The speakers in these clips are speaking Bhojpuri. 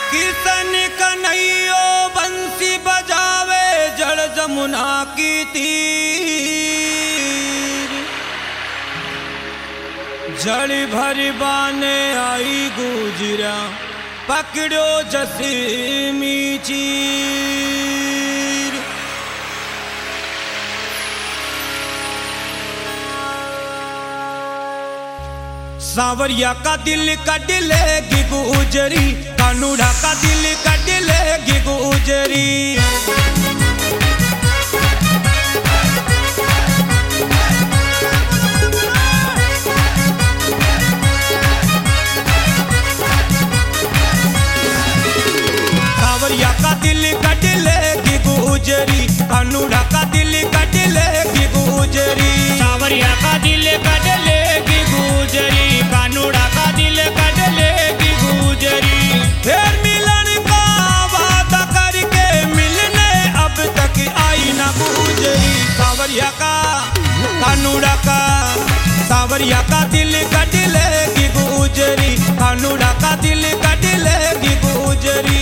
किशन कन्हैयो बंसी बजावे जड़ जमुना की तीर। जड़ भरी बाने आई गुजरा पकड़ो जसीमी चीर। सांवरिया का दिल कट लेगी गुजरी, कानूड़ा का दिल कट लेगी गुजरी। सांवरिया का दिल कट लेगी गुजरी, कानूड़ा का दिल कट लेगी गुजरी। सांवरिया का दिल कट लेगी गुजरी, कानूड़ा का दिल कट लेगी गुजरी। फिर मिलन का वादा करके मिलने अब तक आई ना गुजरी। सांवरिया का कानूड़ा का, सांवरिया का दिल कट लेगी गुजरी, कानूड़ा का दिल कट लेगी गुजरी।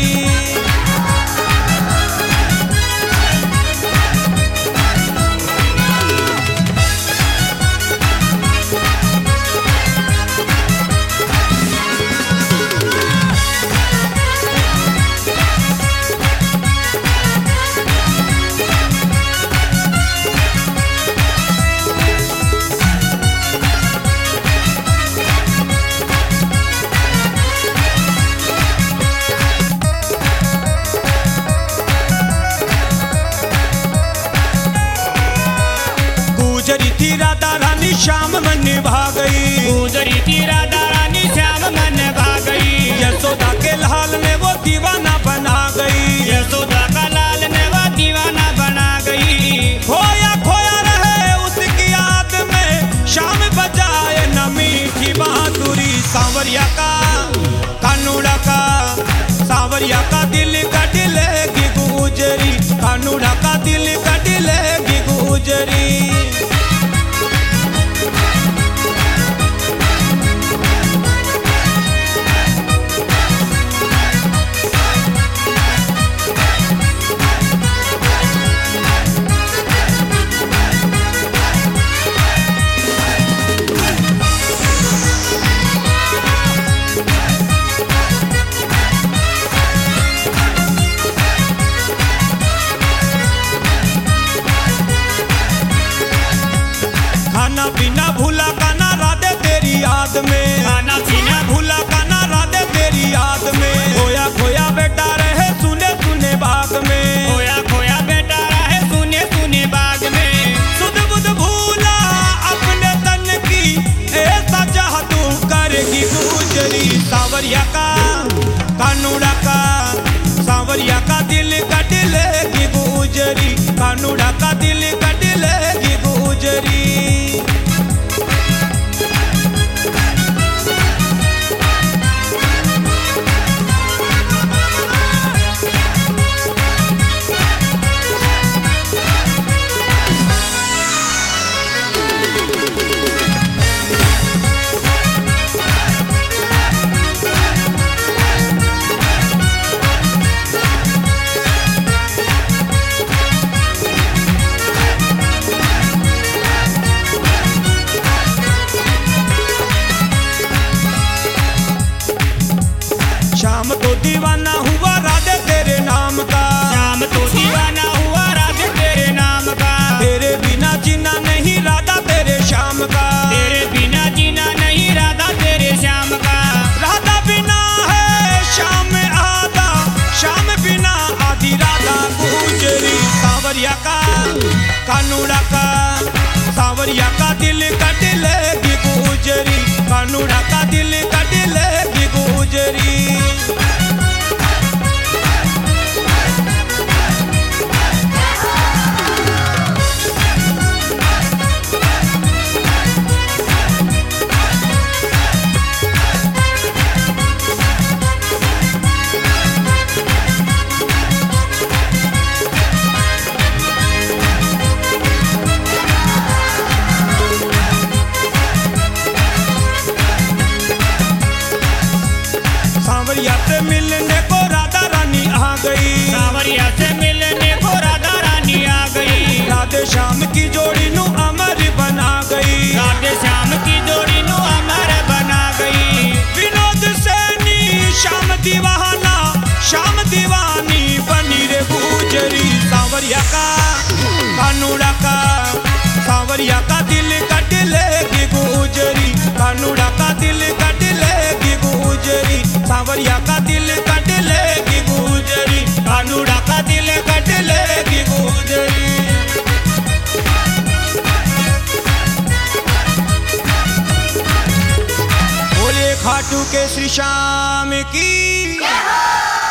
गुजरी थी राधा रानी श्याम मन निभा गई, गुजरी थी राधा रानी श्याम मन भाग गई। यशोदा के लाल ने वो दीवाना बना गई, यशोदा का लाल ने वो दीवाना बना गई। खोया खोया रहे उसकी याद में, शाम बजाए न मीठी बहादुरी। सांवरिया का कानूड़ा का, सांवरिया का दिल कट लेगी गुजरी, कानूड़ा का दिल कट लेगी गुजरी। खाना पीना भूला गाना राधे तेरी याद में, खाना पीना भूला गाना राधे तेरी याद में। खोया खोया बेटा रहे सुने सुने बाग में, खोया खोया बेटा रहे सुने सुने बाग में। सुध बुध भूला अपने तन की ऐसा चाह तू करेगी गुजरी। सांवरिया का कानूड़ा का, सांवरिया का दिल कट लेगी गुजरी, कानूड़ा का दिल कट लेगी गुजरी। शाम तो दीवाना हुआ राधे तेरे नाम का, श्याम तो दीवाना हुआ राधे तेरे नाम का। तेरे बिना जीना नहीं राधा तेरे श्याम का, तेरे बिना जीना नहीं राधा तेरे श्याम का। राधा बिना है श्याम आधा, श्याम बिना आधी राधा गुजरी। सांवरिया का कानूड़ा का, सांवरिया का दिल कट लेगी गुजरी, कानूड़ा का दिल कट लेगी गुजरी। का सांवरिया का दिल कट लेगी गुजरी, कानूड़ा का दिल कट लेगी गुजरी, सांवरिया का दिल कट लेगी गुजरी, कानूड़ा का दिल कट लेगी गुजरी। बोले खाटू के श्री श्याम की